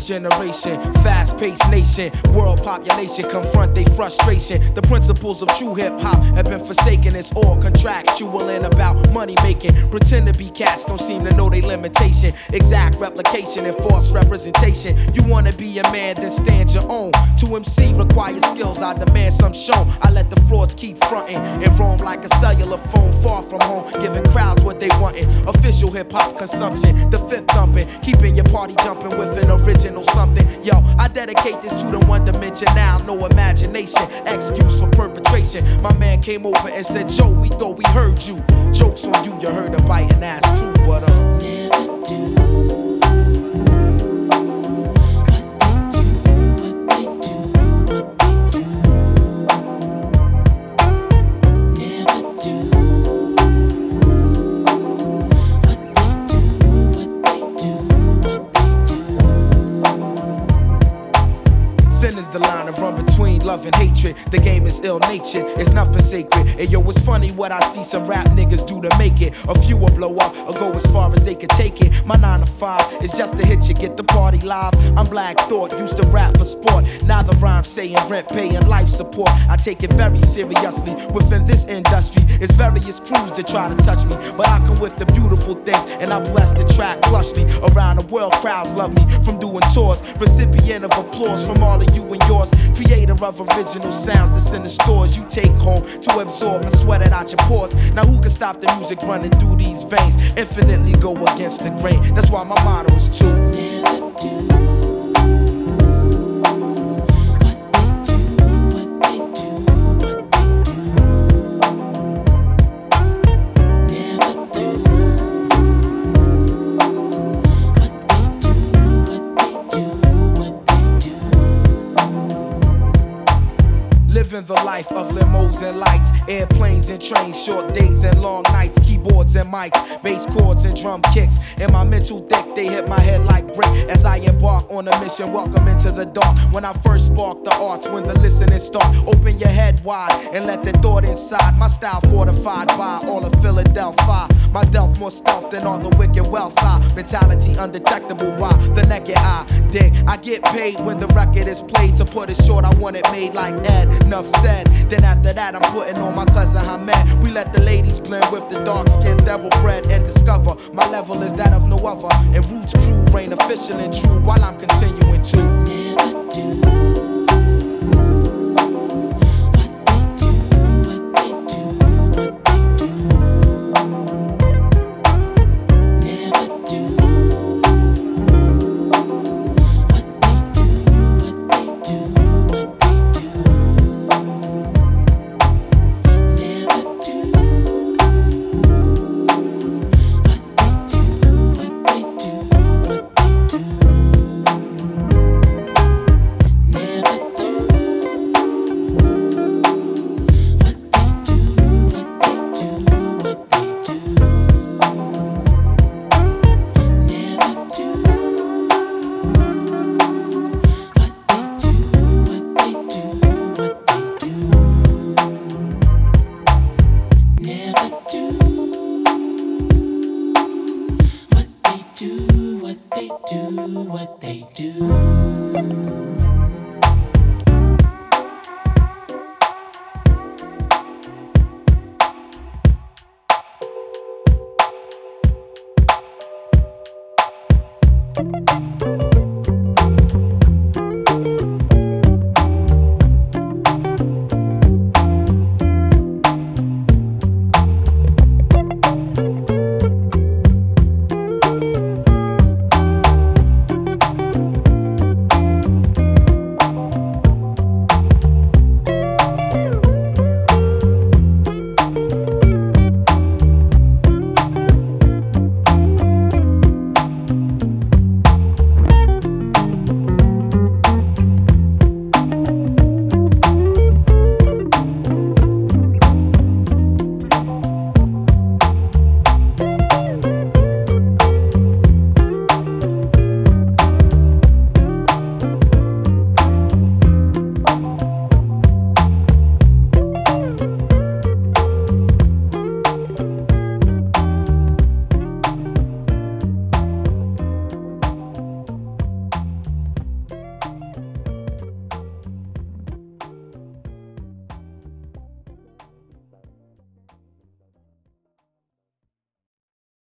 Next generation, fast-paced nation, world population confront their frustration. The principles of true hip-hop have been forsaken. It's all contractual and about money making. Pretend to be cats, don't seem to know their limitation. Exact replication and false representation. You wanna be a man, then stand your own. To MC requires skills, I demand some shown. I let the frauds keep fronting and roam like a cellular phone far from home, giving crowds what they wantin'. Official hip-hop consumption, the fifth thumping, keeping your party jumping with an original something. Yo, I dedicate this to the one dimension now, no imagination, excuse for perpetration. My man came over and said, Joe, we thought we heard you. Jokes on you, you heard a biting ass crew, but never do. The line of run between love and hatred. The game is ill-natured, it's nothing sacred. And yo, it's funny what I see some rap niggas do to make it. A few will blow up or go as far as they could take it. My 9 to 5 is just to hit you, get the party live. I'm Black Thought, used to rap for sport. Now the rhyme's saying rent, paying life support. I take it very seriously. Within this industry, it's various crews that try to touch me, but I come with the beautiful things, and I bless the track lushly. Around the world, crowds love me from doing tours. Recipient of applause from all of you and yours. Creator of original sounds that's in the stores you take home to absorb and sweat it out your pores. Now who can stop the music running through these veins? Infinitely go against the grain. That's why my motto is to never do. Living the life of limos and lights, airplanes and trains, short days and long nights, keyboards and mics, bass chords and drum kicks. In my mental thick, they hit my head like brick as I embark on a mission. Welcome into the dark. When I first spark the arts, when the listening start, open your head wide and let the thought inside. My style fortified by all of Philadelphia. My delf more stealth than all the wicked wealth. Mentality undetectable by the naked eye. Dig, I get paid when the record is played. To put it short, I want it made like Ed. Enough said. Then after that, I'm putting on my cousin Hamed. We let the ladies blend with the dark-skinned devil bread and discover my level is that of no other. And Roots crew reign official and true while I'm continuing to never do. What they do. What they do.